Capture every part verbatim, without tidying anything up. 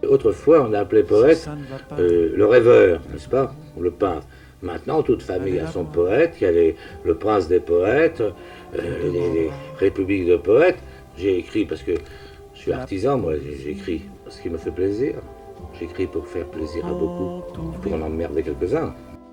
Autrefois, on appelait poète euh, le rêveur, n'est-ce pas, ou le peintre. Maintenant, toute famille a son poète, il y a les, le prince des poètes, euh, les, les républiques de poètes. J'ai écrit parce que je suis artisan, moi, j'écris parce qu'il me fait plaisir. J'écris pour faire plaisir à beaucoup, pour en emmerder quelques-uns.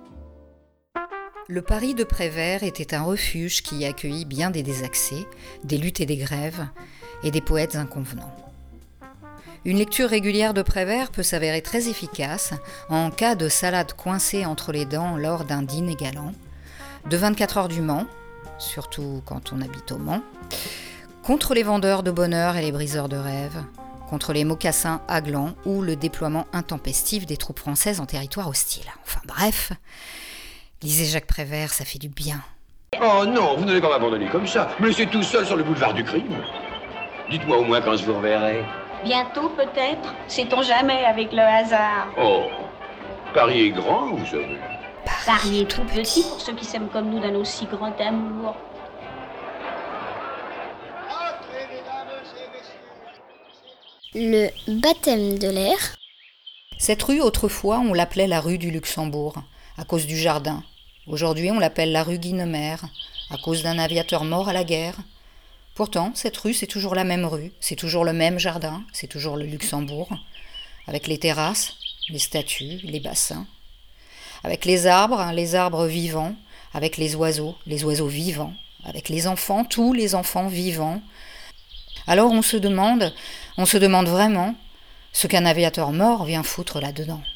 Le Paris de Prévert était un refuge qui accueillit bien des désaccès, des luttes et des grèves, et des poètes inconvenants. Une lecture régulière de Prévert peut s'avérer très efficace en cas de salade coincée entre les dents lors d'un dîner galant, de vingt-quatre heures du Mans, surtout quand on habite au Mans, contre les vendeurs de bonheur et les briseurs de rêves, contre les mocassins haglans ou le déploiement intempestif des troupes françaises en territoire hostile. Enfin bref, lisez Jacques Prévert, ça fait du bien. Oh non, vous n'allez pas m'abandonner comme ça. Me laisser tout seul sur le boulevard du crime. Dites-moi au moins quand je vous reverrai. Bientôt peut-être, sait-on jamais avec le hasard. Oh, Paris est grand, vous savez. Paris est tout petit pour ceux qui s'aiment comme nous d'un aussi grand amour. Le baptême de l'air. Cette rue, autrefois, on l'appelait la rue du Luxembourg, à cause du jardin. Aujourd'hui, on l'appelle la rue Guynemer, à cause d'un aviateur mort à la guerre. Pourtant, cette rue, c'est toujours la même rue, c'est toujours le même jardin, c'est toujours le Luxembourg, avec les terrasses, les statues, les bassins, avec les arbres, les arbres vivants, avec les oiseaux, les oiseaux vivants, avec les enfants, tous les enfants vivants. Alors on se demande, on se demande vraiment ce qu'un aviateur mort vient foutre là-dedans.